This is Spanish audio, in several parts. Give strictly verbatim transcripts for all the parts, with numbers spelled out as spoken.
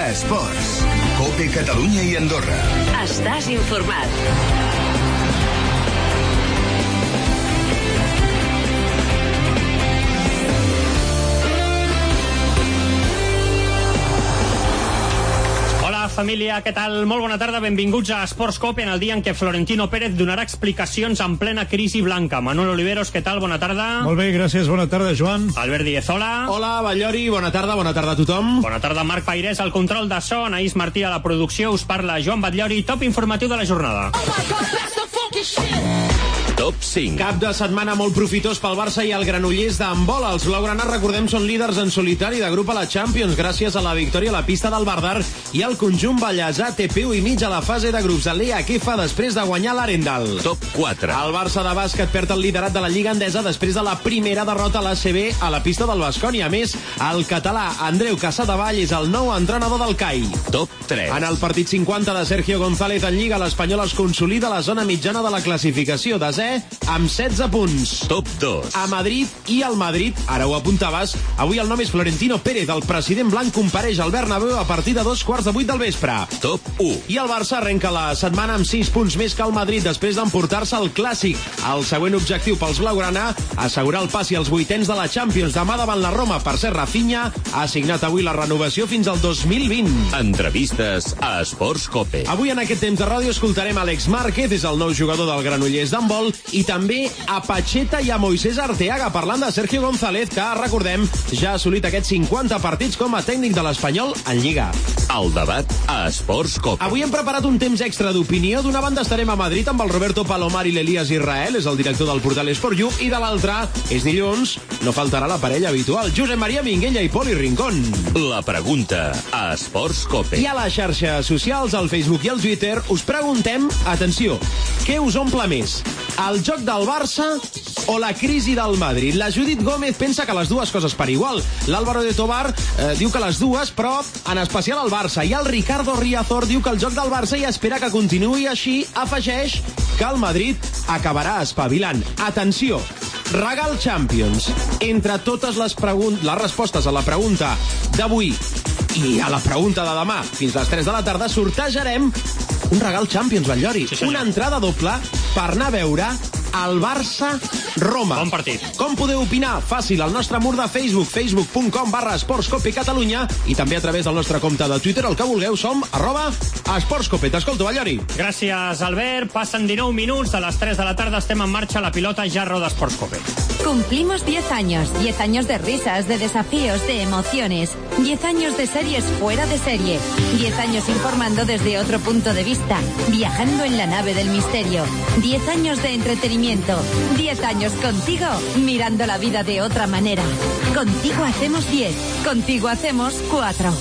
Esports. COPE Catalunya i Andorra. Estàs informat. Família, què tal? Molt bona tarda, benvinguts a Esports COPE en el dia en què Florentino Pérez donarà explicacions en plena crisi blanca. Manuel Oliveros, què tal? Bona tarda. Molt bé, gràcies, bona tarda, Joan. Albert Díez, hola. Hola, Batllori, bona tarda, bona tarda a tothom. Bona tarda, Marc Pairés, al control de so, Anaïs Martí a la producció, us parla Joan Batllori, top informatiu de la jornada. Oh my God, that's the funky shit. Top cinc. Cap de setmana molt profitós pel Barça i el Granollers d'handbol. Els blaugranes, recordem, són líders en solitari de grup a la Champions gràcies a la victòria a la pista del Vardar, i el conjunt ballesà té peu i mig a la fase de grups de l'E A Q F després de guanyar l'Arendal. Top quatre. El Barça de bàsquet perd el liderat de la Lliga Endesa després de la primera derrota a l'A C B a la pista del Baskonia. A més, el català Andreu Casadevall és el nou entrenador del C A I. Top tres. En el partit cinquanta de Sergio González en Lliga, l'Espanyol es consolida a la zona mitjana de la classificació, desè amb setze punts. Top dos. A Madrid i al Madrid, ara ho apuntaves, avui el nom és Florentino Pérez. El president blanc compareix al Bernabéu a partir de dos quarts de vuit del vespre. Top u. I el Barça arrenca la setmana amb sis punts més que el Madrid després d'emportar-se el Clàssic. El següent objectiu pels blaugrana, assegurar el passi als vuitens de la Champions demà davant la Roma. Per ser Rafinha ha signat avui la renovació fins al dos mil vint. Entrevistes a Esports COPE. Avui en aquest temps de ràdio escoltarem Àlex Márquez, és el nou jugador del Granollers d'handbol, i també a Pacheta i a Moisés Arteaga, parlant de Sergio González, que, recordem, ja ha assolit aquests cinquanta partits com a tècnic de l'Espanyol en Lliga. El debat a Esports COPE. Avui hem preparat un temps extra d'opinió. D'una banda estarem a Madrid amb el Roberto Palomar i l'Elias Israel, és el director del portal Esport U, i de l'altra, és dilluns, no faltarà la parella habitual, Josep Maria Minguella i Poli Rincón. La pregunta a Esports COPE. I a les xarxes socials, al Facebook i al Twitter, us preguntem, atenció, què us omple més? El joc del Barça o la crisi del Madrid? La Judit Gómez pensa que les dues coses per igual. L'Álvaro de Tobar eh, diu que les dues, però en especial el Barça. I el Ricardo Riazor diu que el joc del Barça i espera que continuï així. Afegeix que el Madrid acabarà espavilant. Atenció, regal Champions. Entre totes les, pregun- les respostes a la pregunta d'avui i a la pregunta de demà, fins a les tres de la tarda, sortejarem un regal Champions, Batllori. Sí, una entrada doble per anar a veure el Barça-Roma. Bon partit. Com podeu opinar? Fàcil, al nostre mur de Facebook, facebook punt com barra esportscope Catalunya, i també a través del nostre compte de Twitter, el que vulgueu, som arroba esportscope. T'escolto, Batllori. Gràcies, Albert. Passen dinou minuts de les tres de la tarda, estem en marxa, la pilota ja roda Esports COPE. Cumplimos diez años, diez años de risas, de desafíos, de emociones, diez años de series fuera de serie, diez años informando desde otro punto de vista, viajando en la nave del misterio, diez años de entretenimiento, diez años contigo, mirando la vida de otra manera. Contigo hacemos diez, contigo hacemos cuatro.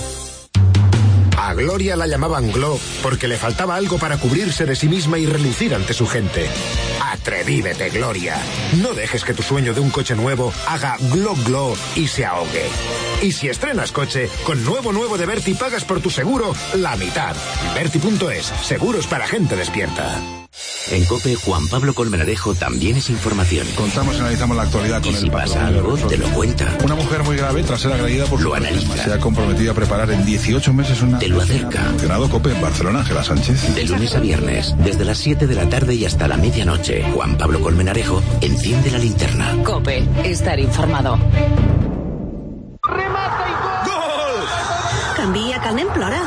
A Gloria la llamaban Glo porque le faltaba algo para cubrirse de sí misma y relucir ante su gente. Atrevívete, Gloria. No dejes que tu sueño de un coche nuevo haga glo glo y se ahogue. Y si estrenas coche, con nuevo nuevo de Berti pagas por tu seguro la mitad. Berti punto es, seguros para gente despierta. En COPE, Juan Pablo Colmenarejo también es información. Contamos y analizamos la actualidad con y el si pasa algo, te lo cuenta. Una mujer muy grave, tras ser agredida por lo su analiza. problema, se ha comprometido a preparar en dieciocho meses una... Te lo acerca. Funcionado COPE en Barcelona, Ángela Sánchez. De lunes a viernes, desde las siete de la tarde y hasta la medianoche, Juan Pablo Colmenarejo enciende la linterna. COPE, estar informado. Remata i gol! Gol! Canvia, que el nen plora.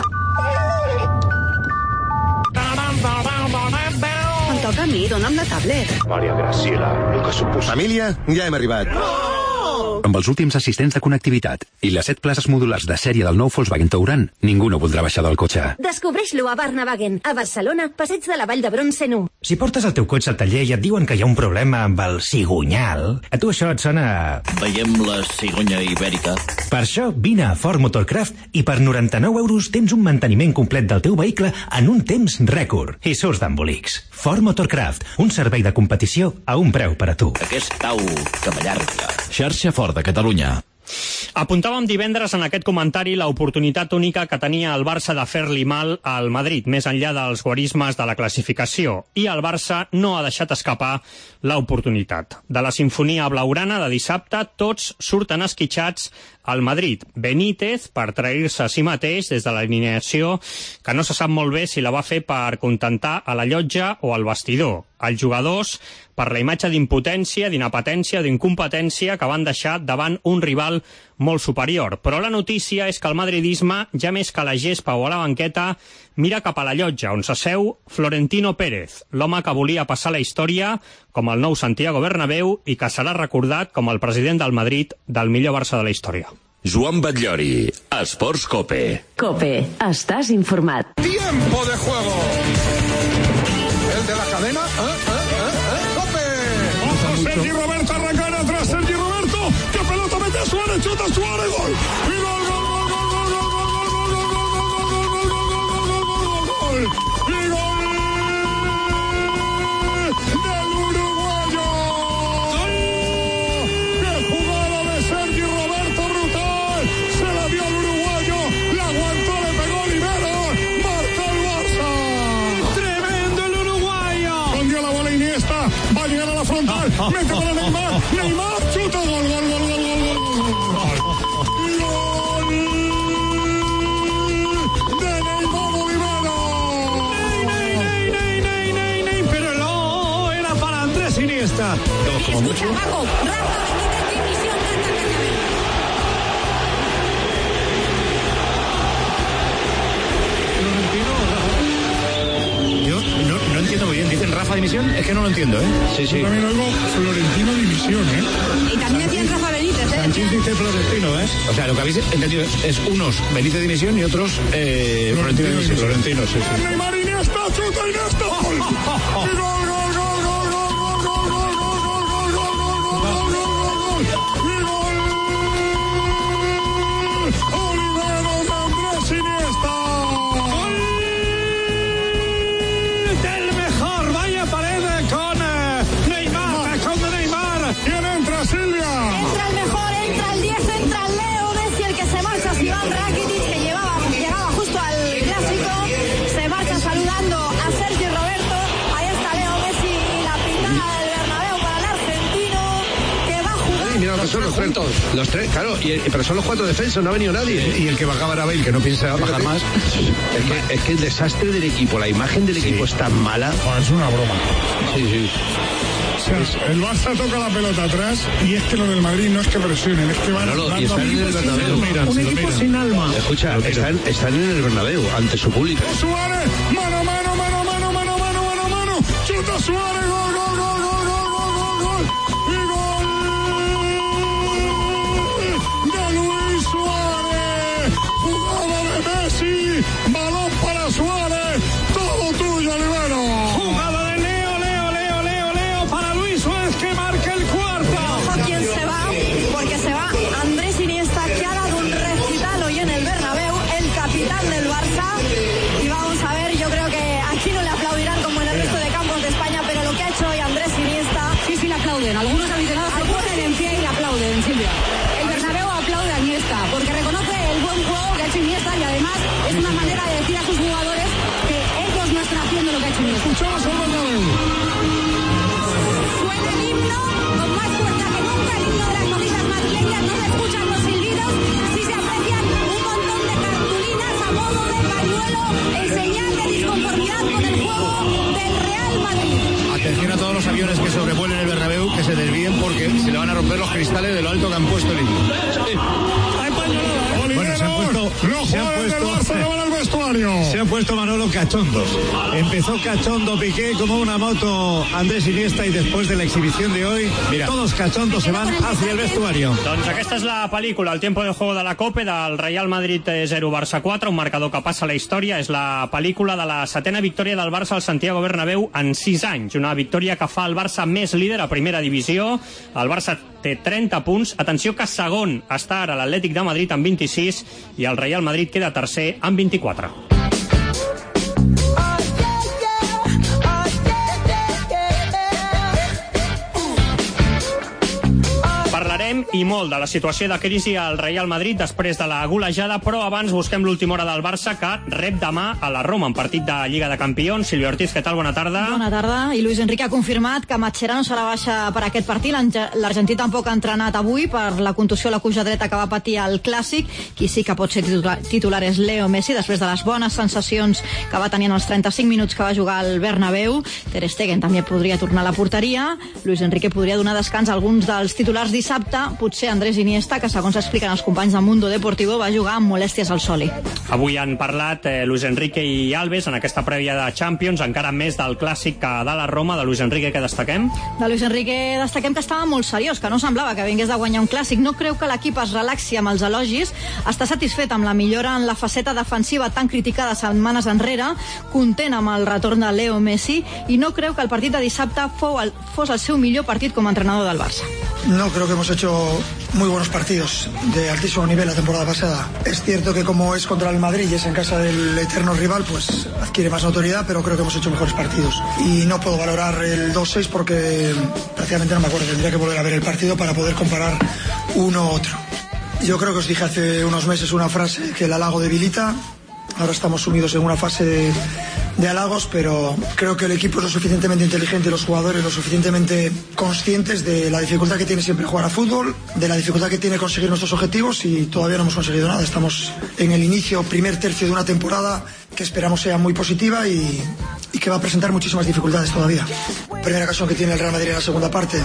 Em toca a mi, dona'm la tablet. Maria Graciela, el que suposa... Família, ja hem arribat. No! Amb els últims assistents de connectivitat i les set places modulars de sèrie del nou Volkswagen Touran, ningú no voldrà baixar del cotxe. Descobreix-lo a Barnavagen, a Barcelona, passeig de la Vall d'Hebron cent u. Si portes el teu cotxe al taller i et diuen que hi ha un problema amb el cigonyal, a tu això et sona... Veiem la cigonya ibèrica. Per això, vine a Ford Motorcraft i per noranta-nou euros tens un manteniment complet del teu vehicle en un temps rècord. I surts d'embolics. Ford Motorcraft, un servei de competició a un preu per a tu. Aquest tau que m'allarga. Xarxa Ford de Catalunya. Apuntàvem divendres en aquest comentari l'oportunitat única que tenia el Barça de fer-li mal al Madrid, més enllà dels guarismes de la classificació. I el Barça no ha deixat escapar l'oportunitat. De la sinfonia blaugrana de dissabte, tots surten esquitxats al Madrid. Benítez, per trair-se a si mateix des de l'alineació, que no se sap molt bé si la va fer per contentar a la llotja o al vestidor. Els jugadors, per la imatge d'impotència, d'inapetència, d'incompetència que van deixar davant un rival molt superior. Però la notícia és que el madridisme, ja més que a la gespa o a la banqueta, mira cap a la llotja, on s'asseu Florentino Pérez, l'home que volia passar la història com el nou Santiago Bernabéu i que serà recordat com el president del Madrid del millor Barça de la història. Joan Batllori, Esports Cope. Cope, estàs informat. Tiempo de juego. El de la cadena, ¿eh? ¿Eh? ¿Eh? ¿Eh? ¡Cope! Ojo, Sergi Roberto arranca atrás, Sergi Roberto, que pelota mete Suárez, chuta Suárez, gol. Y gol, gol, gol, gol, gol, gol, gol, gol, gol, gol, gol, gol, y gol del uruguayo. ¡Gol! ¡Qué jugada de Sergi Roberto, brutal! Se la dio al uruguayo, la aguantó, le pegó Olivero, marcó el Barça. Iniesta, va a llegar a la frontal, mete para Neymar, Neymar, chuta, gol, gol, gol, gol, gol, gol, gol, de Neymar Olivero. Ney, ney, ney, ney, ney, ney, pero no, era para Andrés Iniesta. Como mucho. Paco, Rafa Benítez, qué misión canta Cañaveral. Yo no, no entiendo muy bien. Dicen Rafa Dimisión, es que no lo entiendo, ¿eh? Sí, sí. Yo también oigo Florentino Dimisión, ¿eh? Y también decían Rafa Benítez, ¿eh? Sánchez dice Florentino, ¿eh? O sea, lo que habéis entendido es, es unos Benítez Dimisión y otros eh, Florentino Dimisión. Florentino, sí, sí. Neymar, Iniesta, chuta, Iniesta, gol. Y gol, gol, gol, gol, gol, gol, gol, gol, gol, gol, gol, gol, gol, gol, Olivero de Andrés Iniesta. Del mejor, vaya pared con eh, Neymar, con Neymar. ¿Quién entra, Silvia? Entra el mejor, entra el diez, entra el Leo Messi, el que se marcha, Iván Rakitic, que llevaba, llegaba justo al clásico, se marcha saludando a Sergi Roberto. Ahí está Leo Messi y la pintada del Bernabéu para el argentino, que va a jugar. Sí, mira, son los tres, los tres, claro, y, pero son los cuatro defensas, no ha venido nadie. Y el que bajaba era Bale, que no piensa bajar más. Es que, es que el desastre del equipo, la imagen del equipo sí. Es tan mala. Oh, es una broma. Sí, sí. O sea, el Barça toca la pelota atrás y es que lo del Madrid no es que presionen, es que van no, no, y están en el Bernabéu. Miran, un equipo miran. Sin alma. Escucha, están, están en el Bernabéu, ante su público. Suárez, mano, mano, mano, mano, mano, mano, mano, mano, chuta Suárez, gol, gol, gol, gol, gol, gol, gol, gol, y gol de Luis Suárez, jugada de Messi, balón para Suárez, todo tuyo, Olivero. Jugada de Leo, Leo, Leo, Leo, Leo, para Luis Suárez, que marca el cuarto. Ojo quién se va, porque se va Andrés Iniesta, que ha dado un recital hoy en el Bernabéu, el capitán del Barça. Y vamos a ver, yo creo que aquí no le aplaudirán como en el resto de campos de España, pero lo que ha hecho hoy Andrés Iniesta... Sí, sí le aplauden, algunos aficionados se ponen en pie y le aplauden, Silvia. El Bernabéu aplaude a Iniesta, porque reconoce el buen juego que ha hecho Iniesta y además es una manera de decir a sus jugadores que ellos no están haciendo lo que ha hecho Iniesta. Escuchamos al Bernabéu. Suena el himno con más fuerza que nunca, el himno de las noticias madrileñas. No se escuchan los silbidos, sí se aprecian un montón de cartulinas a modo de pañuelo en señal de disconformidad con el juego del Real Madrid. Atención a todos los aviones que sobrevuelen el Bernabéu, que se desvíen porque se le van a romper los cristales de lo alto que han puesto el himno. Bueno, se han puesto, se han puesto, se han puesto Manolo cachondos. Empezó cachondo Piqué como una moto Andrés Iniesta y después de la exhibición de hoy, mira, todos cachondos se van hacia el vestuario. Doncs aquesta és la pel·lícula, el tiempo de juego de la Cope, del Real Madrid zero Barça quatre, un marcador que passa a la història. És la pel·lícula de la setena victòria del Barça al Santiago Bernabéu en sis anys, una victòria que fa el Barça més líder a primera divisió. El Barça té trenta punts. Atenció que segon està ara l'Atlètic de Madrid amb vint-i-sis i el Real Madrid queda tercer amb vint-i-quatre. Parlarem i molt de la situació de crisi al Real Madrid després de la golejada, però abans busquem l'última hora del Barça, que rep demà a la Roma en partit de Lliga de Campions. Silvio Ortiz, què tal? Bona tarda. Bona tarda. I Luis Enrique ha confirmat que Mascherano serà baixa per aquest partit. L'argentí tampoc ha entrenat avui per la contusió a la cuixa dreta que va patir al Clàssic. Qui sí que pot ser titular, titular és Leo Messi, després de les bones sensacions que va tenir en els trenta-cinc minuts que va jugar al Bernabéu. Ter Stegen també podria tornar a la porteria. Luis Enrique podria donar descans a alguns dels titulars dissabte. Potser Andrés Iniesta, que segons expliquen els companys de Mundo Deportivo, va jugar amb molèsties al soli. Avui han parlat eh, Luis Enrique i Alves en aquesta prèvia de Champions, encara més del Clàssic que de la Roma. De Luis Enrique, què destaquem? De Luis Enrique destaquem que estava molt seriós, que no semblava que vingués de guanyar un Clàssic. No creu que l'equip es relaxi amb els elogis. Està satisfet amb la millora en la faceta defensiva tan criticada setmanes enrere, content amb el retorn de Leo Messi, i no creu que el partit de dissabte fou el, fos el seu millor partit com a entrenador del Barça. No, creo que hemos hecho muy buenos partidos de altísimo nivel la temporada pasada. Es cierto que como es contra el Madrid y es en casa del eterno rival, pues adquiere más notoriedad, pero creo que hemos hecho mejores partidos. Y no puedo valorar el dos seis porque prácticamente no me acuerdo. Tendría que volver a ver el partido para poder comparar uno u otro. Yo creo que os dije hace unos meses una frase, que el halago debilita. Ahora estamos sumidos en una fase de, de halagos, pero creo que el equipo es lo suficientemente inteligente, los jugadores lo suficientemente conscientes de la dificultad que tiene siempre jugar a fútbol, de la dificultad que tiene conseguir nuestros objetivos, y todavía no hemos conseguido nada. Estamos en el inicio, primer tercio de una temporada que esperamos sea muy positiva y, y que va a presentar muchísimas dificultades todavía. Primera ocasión que tiene el Real Madrid en la segunda parte.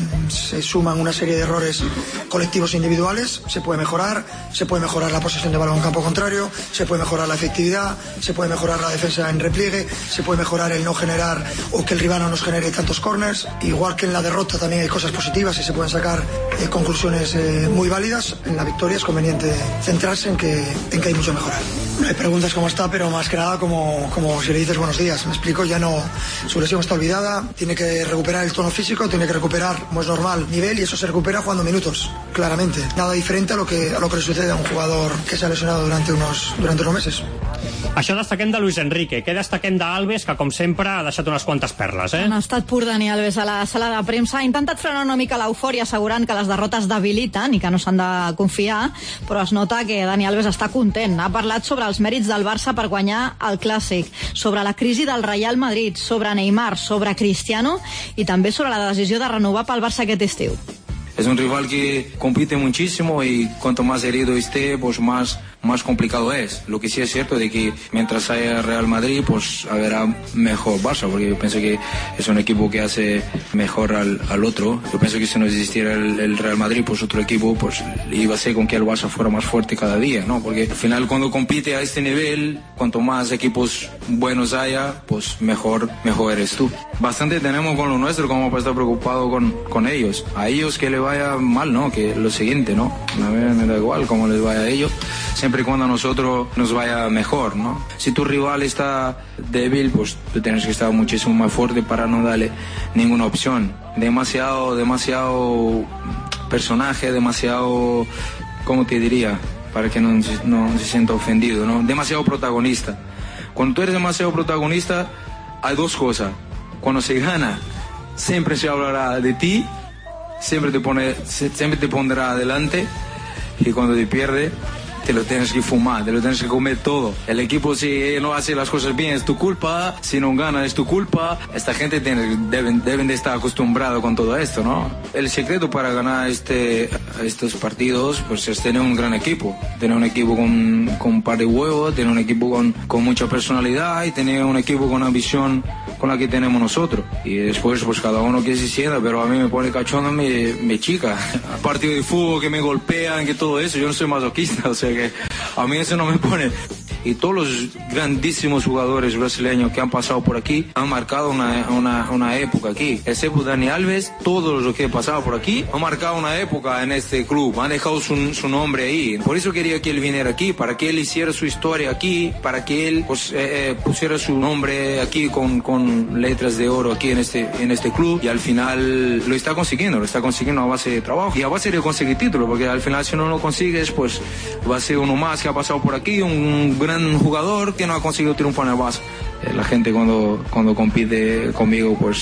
Se suman una serie de errores colectivos e individuales. Se puede mejorar, se puede mejorar la posesión de balón en campo contrario, se puede mejorar la efectividad, se puede mejorar la defensa en repliegue, se puede mejorar el no generar o que el rival no nos genere tantos corners. Igual que en la derrota también hay cosas positivas y se pueden sacar eh, conclusiones eh, muy válidas. En la victoria es conveniente centrarse en que, en que hay mucho a mejorar. No hay preguntas cómo está, pero más que nada como, como si le dices buenos días. Me explico, ya no, su lesión está olvidada, tiene que recuperar el tono físico, tiene que recuperar, como es normal, nivel, y eso se recupera jugando minutos, claramente. Nada diferente a lo que, a lo que le sucede a un jugador que se ha lesionado durante unos, durante unos meses. Això destaquem de Luis Enrique. Què destaquem d'Alves, que com sempre ha deixat unes quantes perles, eh? En estat pur Dani Alves a la sala de premsa. Ha intentat frenar una mica l'eufòria, assegurant que les derrotes debiliten i que no s'han de confiar, però es nota que Dani Alves està content. Ha parlat sobre els mèrits del Barça per guanyar el Clàssic, sobre la crisi del Real Madrid, sobre Neymar, sobre Cristiano i també sobre la decisió de renovar pel Barça aquest estiu. Es un rival que compite muchísimo y cuanto más herido esté, pues más, más complicado es. Lo que sí es cierto de que mientras haya Real Madrid, pues habrá mejor Barça, porque yo pienso que es un equipo que hace mejor al, al otro. Yo pienso que si no existiera el, el Real Madrid, pues otro equipo, pues iba a ser con que el Barça fuera más fuerte cada día, ¿no? Porque al final cuando compite a este nivel, cuanto más equipos buenos haya, pues mejor, mejor eres tú. Bastante tenemos con lo nuestro como para estar preocupado con, con ellos. A ellos que le vaya mal, ¿no? Que lo siguiente, ¿no? A mí me da igual cómo les vaya a ellos, siempre y cuando a nosotros nos vaya mejor, ¿no? Si tu rival está débil, pues tú tienes que estar muchísimo más fuerte para no darle ninguna opción. Demasiado, demasiado personaje, demasiado, ¿cómo te diría? Para que no, no se sienta ofendido, ¿no? Demasiado protagonista. Cuando tú eres demasiado protagonista, hay dos cosas. Cuando se gana, siempre se hablará de ti, siempre te pone, siempre te pondrá adelante, y cuando te pierde, te lo tienes que fumar, te lo tienes que comer todo. El equipo, si no hace las cosas bien, es tu culpa. Si no gana, es tu culpa. Esta gente tiene, deben, deben de estar acostumbrados con todo esto, ¿no? El secreto para ganar este, estos partidos, pues es tener un gran equipo. Tener un equipo con, con un par de huevos, tener un equipo con, con mucha personalidad y tener un equipo con una visión con la que tenemos nosotros. Y después, pues cada uno que se sienta, pero a mí me pone cachondo mi, mi chica. A partido de fútbol que me golpean, que todo eso, yo no soy masoquista, o sea que a mí eso no me pone. Y todos los grandísimos jugadores brasileños que han pasado por aquí han marcado una, una, una época aquí. Excepto Dani Alves, todos los que han pasado por aquí han marcado una época en este club, han dejado su, su nombre ahí. Por eso quería que él viniera aquí, para que él hiciera su historia aquí, para que él pues, eh, pusiera su nombre aquí con, con letras de oro aquí en este, en este club. Y al final lo está consiguiendo, lo está consiguiendo a base de trabajo y a base de conseguir título, porque al final si no lo consigues, pues va a ser uno más que ha pasado por aquí, un gran un jugador que no ha conseguido triunfar en el Barça. La gente cuando, cuando compite conmigo, pues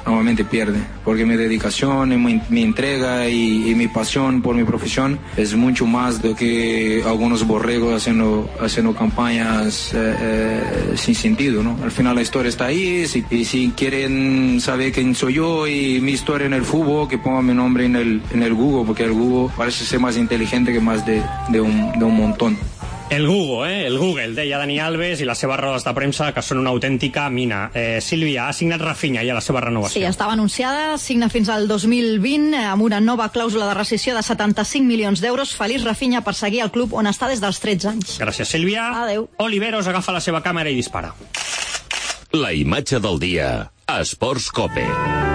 normalmente pierde, porque mi dedicación, mi, mi entrega y, y mi pasión por mi profesión es mucho más de que algunos borregos haciendo, haciendo campañas eh, eh, sin sentido, ¿no? Al final la historia está ahí, si, y si quieren saber quién soy yo y mi historia en el fútbol, que pongan mi nombre en el, en el Google, porque el Google parece ser más inteligente que más de, de, un, de un montón. El Google, eh? El Google, deia Dani Alves, i les seves rodes de premsa, que són una autèntica mina. Eh, Sílvia, ha signat Rafinha ja la seva renovació. Sí, estava anunciada, signa fins al dos mil vint, amb una nova clàusula de rescissió de setanta-cinc milions d'euros. Feliç Rafinha per seguir al club on està des dels tretze anys. Gràcies, Sílvia. Adéu. Oliveros agafa la seva càmera i dispara. La imatge del dia, a Esports Cope.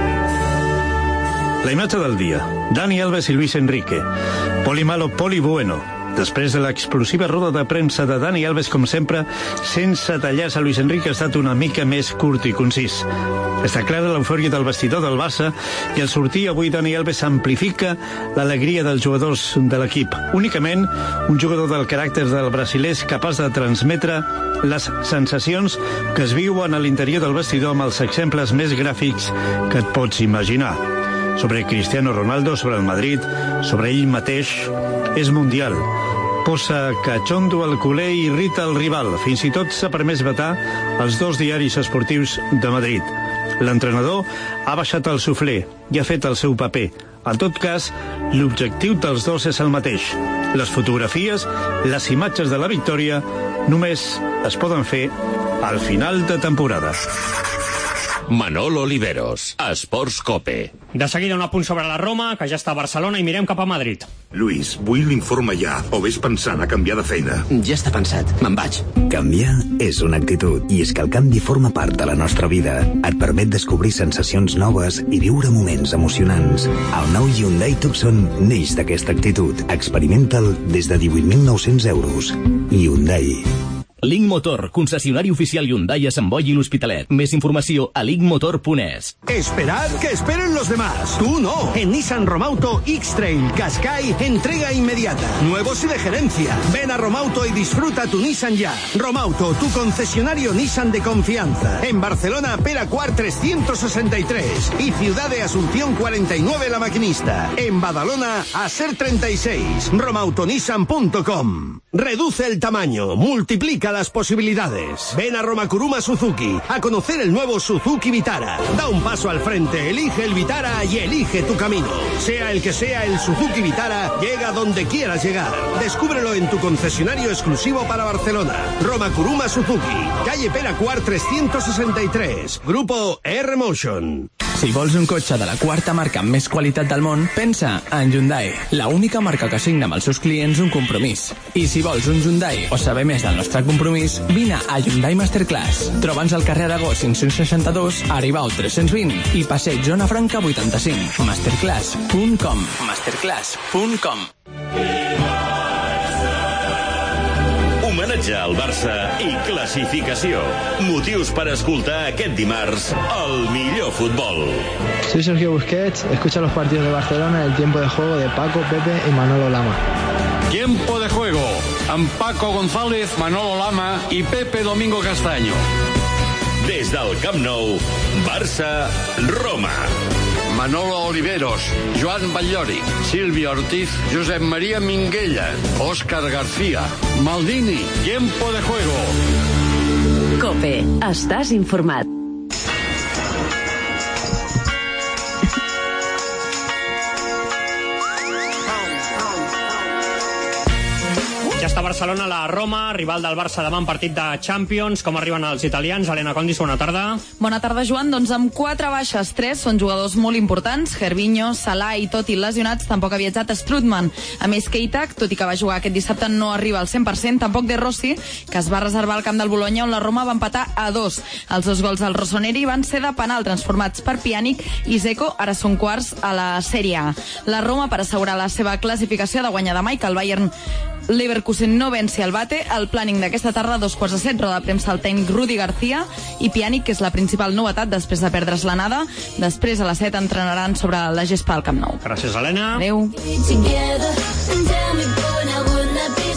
La imatge del dia. Dani Alves i Luis Enrique. Poli malo, poli bueno. Després de l'explosiva roda de premsa de Dani Alves, com sempre, sense tallar-se, Luis Enrique ha estat una mica més curt i concís. Està clara l'eufòria del vestidor del Barça i al sortir avui Dani Alves amplifica l'alegria dels jugadors de l'equip. Únicament un jugador del caràcter del brasiler és capaç de transmetre les sensacions que es viuen a l'interior del vestidor amb els exemples més gràfics que et pots imaginar. Sobre Cristiano Ronaldo, sobre el Madrid, sobre ell mateix, és mundial. Posa cachondo al culer i irrita el rival. Fins i tot s'ha permès vetar els dos diaris esportius de Madrid. L'entrenador ha baixat el suflé i ha fet el seu paper. En tot cas, l'objectiu dels dos és el mateix. Les fotografies, les imatges de la victòria, només es poden fer al final de temporada. Manolo Oliveros, Esports Cope. De seguida un apunt sobre la Roma, que ja està a Barcelona, i mirem cap a Madrid. Luis, vull l'informe ja, o ves pensant a canviar de feina? Ja està pensat, me'n vaig. Canviar és una actitud, i és que el canvi forma part de la nostra vida. Et permet descobrir sensacions noves i viure moments emocionants. El nou Hyundai Tucson neix d'aquesta actitud. Experimenta'l des de divuit mil nou-cents euros. Hyundai. Link Motor, concessionari oficial Hyundai a Sant Boi i l'Hospitalet. Més informació a link motor punt es. Esperad que esperen los demás. Tú no. En Nissan Romauto X-Trail Qashqai, entrega inmediata. Nuevos y de gerencia. Ven a Romauto y disfruta tu Nissan ya. Romauto, tu concesionario Nissan de confianza. En Barcelona, Pere Quart trescientos sesenta y tres. Y Ciudad de Asunción cuarenta y nueve La Maquinista. En Badalona, Aser treinta y seis. romauto nissan punto com. Reduce el tamaño, multiplica las posibilidades. Ven a Romakuruma Suzuki a conocer el nuevo Suzuki Vitara. Da un paso al frente, elige el Vitara y elige tu camino. Sea el que sea el Suzuki Vitara, llega donde quieras llegar. Descúbrelo en tu concesionario exclusivo para Barcelona. Romakuruma Suzuki, calle Pere Quart trescientos sesenta y tres. Grupo R-Motion. Si vols un cotxe de la quarta marca amb més qualitat del món, pensa en Hyundai, la única marca que signa amb els seus clients un compromís. I si vols un Hyundai o saber més del nostre compromís, vine a Hyundai Masterclass. Troba'ns al carrer Aragó cinc-cents seixanta-dos, Aribau tres-cents vint i Passeig Zona Franca vuitanta-cinc. Masterclass punt com. Masterclass punt com. Homenatge al Barça i clasificació. Motius per escoltar aquest dimarts el millor futbol. Soy Sergio Busquets, escucha los partidos de Barcelona en el tiempo de juego de Paco, Pepe y Manolo Lama. Tiempo de juego amb Paco González, Manolo Lama i Pepe Domingo Castaño. Des del Camp Nou, Barça-Roma. Manolo Oliveros, Joan Batllori, Silvia Ortiz, Josep María Minguella, Óscar García, Maldini. Tiempo de juego. COPE. Estàs informat. Ja està a Barcelona la Roma, rival del Barça demà en partit de Champions. Com arriben els italians? Helena Condis, bona tarda. Bona tarda, Joan. Doncs amb quatre baixes, tres són jugadors molt importants. Gervinho, Salah i tot i lesionats, tampoc ha viatjat Strootman. A més, Keita, tot i que va jugar aquest dissabte, no arriba al cent per cent. Tampoc De Rossi, que es va reservar al camp del Bologna, on la Roma va empatar a dos. Els dos gols del Rossoneri van ser de penal, transformats per Pjanic i Dzeko. Ara són quarts a la Sèrie A. La Roma, per assegurar la seva classificació, de guanyar demà i que el Bayern Leverkusen no venci el Bate. El planning d'aquesta tarda, dos quarts de set, roda de premsa al tècnic Rudi García i Pjanic, que és la principal novetat després de perdre's l'anada. Després, a les set, entrenaran sobre la gespa al Camp Nou. Gràcies, Helena. Adéu. Anem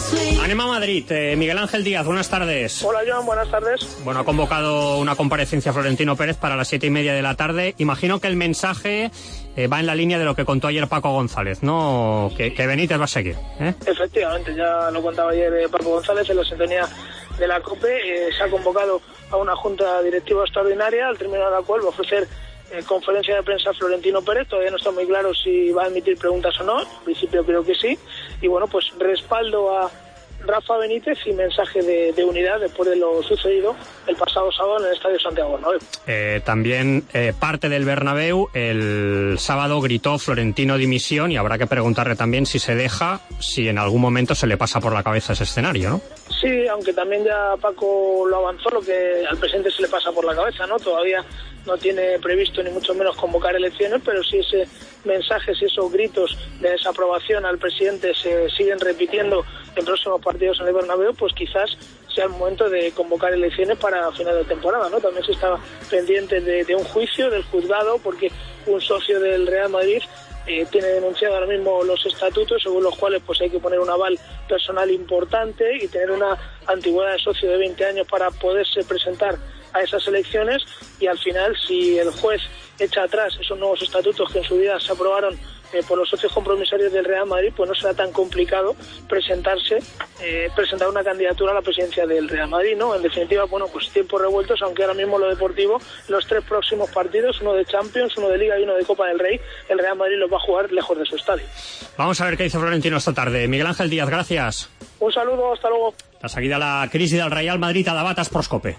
Anem a Madrid. Eh, Miguel Ángel Díaz, buenas tardes. Hola, Joan, buenas tardes. Bueno, ha convocado una comparecencia Florentino Pérez para las siete y media de la tarde. Imagino que el mensaje eh, va en la línea de lo que contó ayer Paco González, ¿no? Que, que Benítez va a seguir, ¿eh? Efectivamente, ya lo contaba ayer eh, Paco González en la sintonía de la COPE. Eh, se ha convocado a una junta directiva extraordinaria, al término de la cual va a ofrecer eh, conferencia de prensa Florentino Pérez. Todavía no está muy claro si va a emitir preguntas o no. En principio creo que sí. Y bueno, pues respaldo a Rafa Benítez y mensaje de, de unidad después de lo sucedido el pasado sábado en el Estadio Santiago Bernabéu. Eh, también eh, parte del Bernabéu el sábado gritó Florentino dimisión, y habrá que preguntarle también si se deja, si en algún momento se le pasa por la cabeza ese escenario, ¿no? Sí, aunque también ya Paco lo avanzó, lo que al presidente se le pasa por la cabeza, ¿no? Todavía no tiene previsto ni mucho menos convocar elecciones, pero si ese mensaje, si esos gritos de desaprobación al presidente se siguen repitiendo en próximos partidos en el Bernabéu, pues quizás sea el momento de convocar elecciones para final de temporada, ¿no? También se estaba pendiente de, de un juicio del juzgado, porque un socio del Real Madrid eh, tiene denunciado ahora mismo los estatutos, según los cuales pues hay que poner un aval personal importante y tener una antigüedad de socio de veinte años para poderse presentar a esas elecciones, y al final, si el juez echa atrás esos nuevos estatutos que en su día se aprobaron eh, por los socios compromisarios del Real Madrid, pues no será tan complicado presentarse, eh, presentar una candidatura a la presidencia del Real Madrid, ¿no? En definitiva, bueno, pues tiempos revueltos, aunque ahora mismo lo deportivo, los tres próximos partidos, uno de Champions, uno de Liga y uno de Copa del Rey, el Real Madrid los va a jugar lejos de su estadio. Vamos a ver qué dice Florentino esta tarde. Miguel Ángel Díaz, gracias. Un saludo, hasta luego. De seguida la crisi del Real Madrid a debat a Sportscope.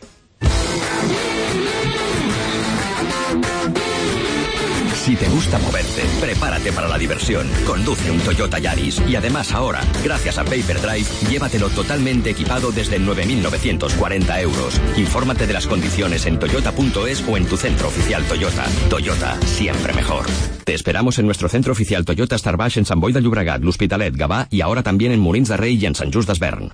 Si te gusta moverte, prepárate para la diversión. Conduce un Toyota Yaris y además ahora, gracias a Payperdrive, llévatelo totalmente equipado desde nueve mil novecientos cuarenta euros. Infórmate de las condiciones en toyota punto es o en tu centro oficial Toyota. Toyota, siempre mejor. Te esperamos en nuestro centro oficial Toyota Star Baix en Sant Boi de Llobregat, l'Hospitalet, Gavà y ahora también en Molins de Rei y en Sant Just Desvern.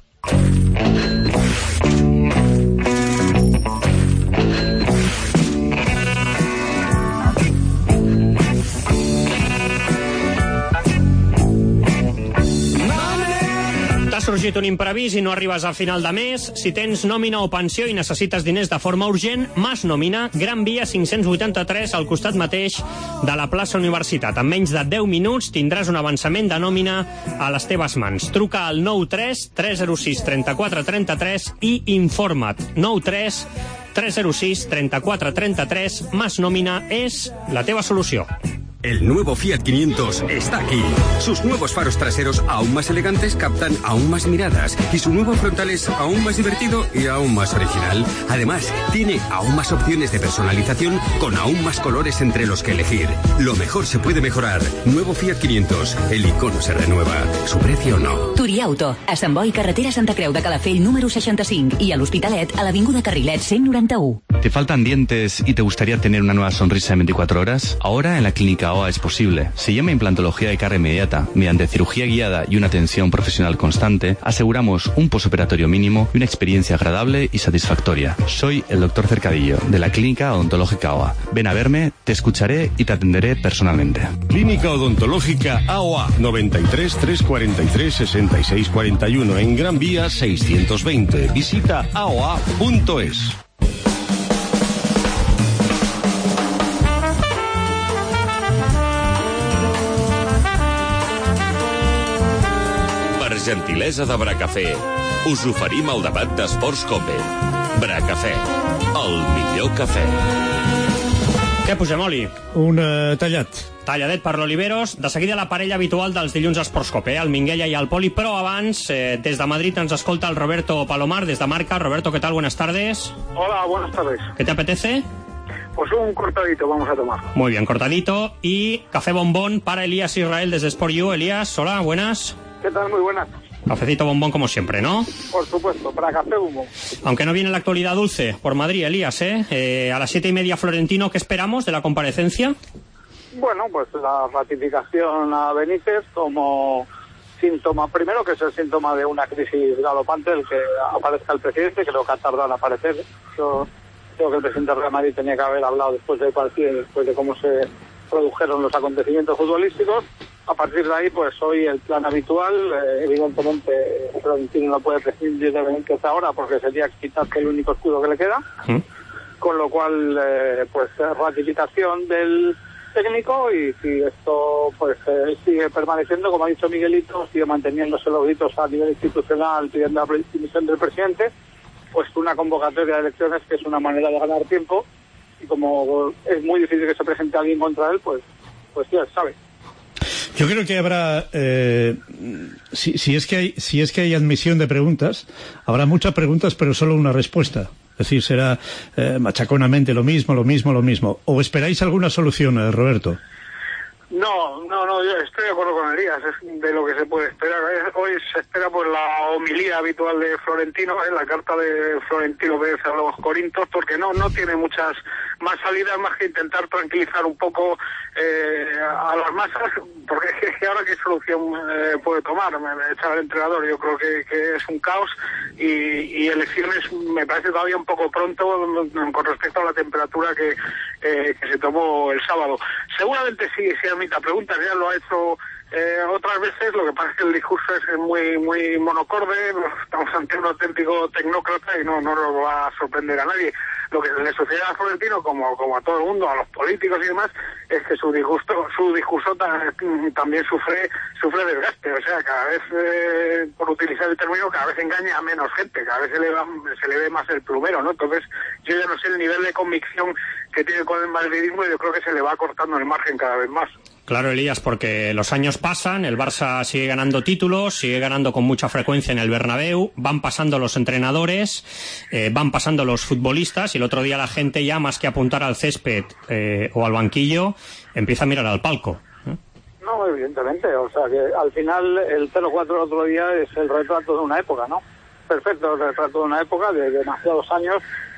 T'ha sorgit un imprevist i no arribes a final de mes. Si tens nòmina o pensió i necessites diners de forma urgent, Mas Nòmina, Gran Via cinc-cents vuitanta-tres, al costat mateix de la plaça Universitat. En menys de deu minuts tindràs un avançament de nòmina a les teves mans. Truca al nou tres tres zero sis trenta-quatre trenta-tres i informa't. nou tres tres zero sis trenta-quatre trenta-tres. Mas Nòmina és la teva solució. El nuevo Fiat quinientos está aquí. Sus nuevos faros traseros aún más elegantes captan aún más miradas y su nuevo frontal es aún más divertido y aún más original. Además, tiene aún más opciones de personalización con aún más colores entre los que elegir. Lo mejor se puede mejorar. Nuevo Fiat quinientos. El icono se renueva. Su precio no. Turiauto, a Sant Boi, carretera Santa Creu de Calafell número seixanta-cinc i a l'Hospitalet a l'Avinguda Carrilet cent noranta-u. ¿Te faltan dientes y te gustaría tener una nueva sonrisa en veinticuatro horas? Ahora en la clínica O A es posible. Se llama implantología de cara inmediata. Mediante cirugía guiada y una atención profesional constante, aseguramos un posoperatorio mínimo y una experiencia agradable y satisfactoria. Soy el doctor Cercadillo, de la Clínica Odontológica O A. Ven a verme, te escucharé y te atenderé personalmente. Clínica Odontológica A O A, noventa y tres, trescientos cuarenta y tres, sesenta y seis cuarenta y uno, en Gran Vía seiscientos veinte. Visita a o a punto es. Gentilesa de Bracafé, us oferim el debat d'Esports Cope. Bracafé, el millor cafè. Què posem, Oli? Un uh, tallat. Talladet per l'Oliveros. De seguida la parella habitual dels dilluns a Esports Cope, eh? El Minguella i el Poli, però abans, eh, des de Madrid ens escolta el Roberto Palomar, des de Marca. Roberto, ¿qué tal? Buenas tardes. Hola, buenas tardes. ¿Qué te apetece? Pues un cortadito vamos a tomar. Muy bien, cortadito. Y café bombón para Elías Israel desde Sport U. Elías, hola, buenas. ¿Qué tal? Muy buenas. Cafecito bombón como siempre, ¿no? Por supuesto, para café bombón. Aunque no viene la actualidad dulce por Madrid, Elías, ¿eh? eh a las siete y media Florentino, ¿qué esperamos de la comparecencia? Bueno, pues la ratificación a Benítez como síntoma, primero que es el síntoma de una crisis galopante, el que aparezca el presidente, creo que ha tardado en aparecer. Yo creo que el presidente del Real Madrid tenía que haber hablado después del partido, después de cómo se produjeron los acontecimientos futbolísticos. A partir de ahí, pues hoy el plan habitual, eh, evidentemente Florentino no puede prescindir de Benítez ahora porque sería quitarse el único escudo que le queda, ¿Mm? Con lo cual, eh, pues ratificación del técnico, y si esto pues eh, sigue permaneciendo, como ha dicho Miguelito, sigue manteniéndose los gritos a nivel institucional pidiendo la dimisión del presidente, pues una convocatoria de elecciones que es una manera de ganar tiempo, y como es muy difícil que se presente alguien contra él, pues pues ya sabe. Yo creo que habrá, eh, si, si es que hay, si es que hay admisión de preguntas, habrá muchas preguntas pero solo una respuesta. Es decir, será eh, machaconamente lo mismo, lo mismo, lo mismo. ¿O esperáis alguna solución, eh, Roberto? No, no, no, yo estoy de acuerdo con Elías, es de lo que se puede esperar. Hoy se espera pues la homilía habitual de Florentino, en la carta de Florentino Pérez a los Corintios, porque no no tiene muchas más salidas más que intentar tranquilizar un poco eh, a las masas, porque es que ahora qué solución eh, puede tomar, me, me echa el entrenador, yo creo que, que es un caos, y, y elecciones me parece todavía un poco pronto con respecto a la temperatura que, eh, que se tomó el sábado. Seguramente sí, sí admita preguntas, ya lo ha hecho eh, otras veces, lo que pasa es que el discurso es muy muy monocorde, estamos ante un auténtico tecnócrata y no, no nos va a sorprender a nadie. Lo que le sucede a Florentino, como, como a todo el mundo, a los políticos y demás, es que su discurso, su discurso ta, también sufre sufre desgaste, o sea, cada vez, eh, por utilizar el término, cada vez engaña a menos gente, cada vez se le, va, se le ve más el plumero, ¿no? Entonces, yo ya no sé el nivel de convicción que tiene con el madridismo, y yo creo que se le va cortando el margen cada vez más. Claro, Elías, porque los años pasan, el Barça sigue ganando títulos, sigue ganando con mucha frecuencia en el Bernabéu, van pasando los entrenadores, eh, van pasando los futbolistas, y el otro día la gente, ya más que apuntar al césped eh, o al banquillo, empieza a mirar al palco. ¿eh? No, evidentemente, o sea que al final el cero cuatro del otro día es el retrato de una época, ¿no? Perfecto, el retrato de una época de demasiados años